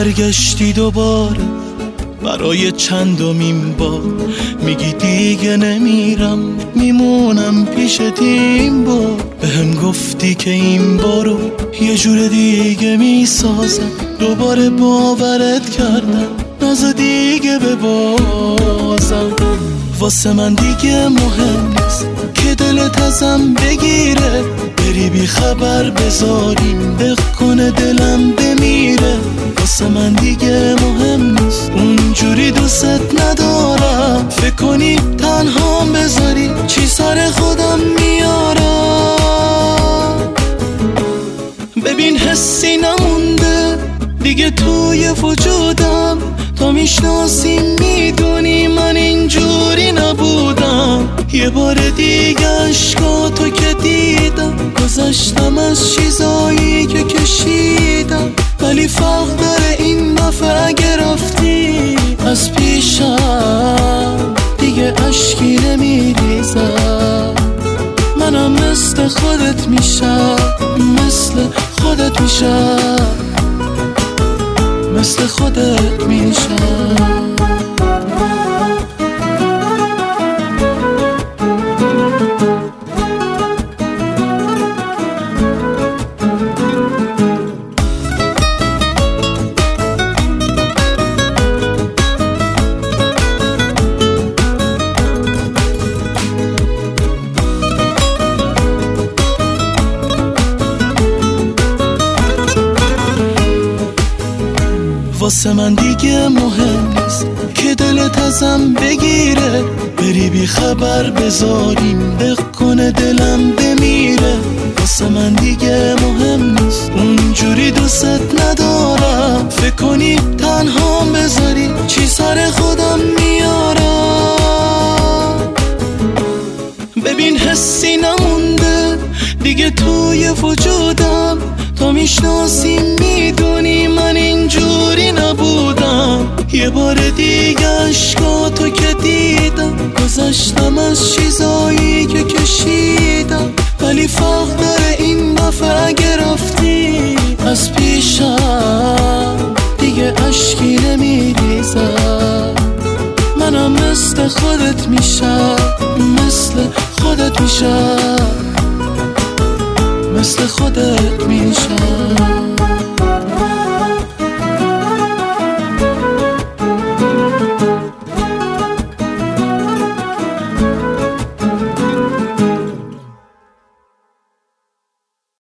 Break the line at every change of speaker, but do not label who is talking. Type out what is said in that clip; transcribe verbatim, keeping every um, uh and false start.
برگشتی دوباره برای چندمین بار، میگی دیگه نمیرم میمونم پیشت این بار. بهم گفتی که این بارو یه جور دیگه میسازم، دوباره باورت کردم ناز دیگه ببازم. واسه من دیگه مهم نیست که دلت ازم بگیره، بری بی خبر بذاریم دق کنه دلم بمیره. واسه من دیگه مهم نیست اونجوری دوست ندارم، فکر کنی تنهام بذاری چی سر خودم میارم. ببین حسی نمونده دیگه توی وجودم، تا میشناسی میدونی من اینجوری نبودم. یه بار دیگه عشقاتو که دیدم، گذشتم از چیزایی که کشیدم، ولی فرق داره این دفعه اگه رفتی از پیشم دیگه اشکی نمیریزم. منم مثل خودت میشم، مثل خودت میشم، مثل خودت میشم. واسه من دیگه مهم نیست که دلت ازم بگیره، بری بی خبر بذاریم دق کنه دلم بمیره. واسه من دیگه مهم نیست اونجوری دوست ندارم، فکر کنی تنهام بذاری چی سر خودم میارم. ببین حسی نمونده دیگه توی وجودم، تا میشناسی میدونی من اینجوری نبودم. یه بار دیگه عشقاتو که دیدم، گذشتم از چیزایی که کشیدم، ولی فرق داره این دفعه اگه رفتی از پیشم دیگه اشکی نمیریزم. منم مثل خودت میشم، مثل خودت میشم، مثل خودت میشم.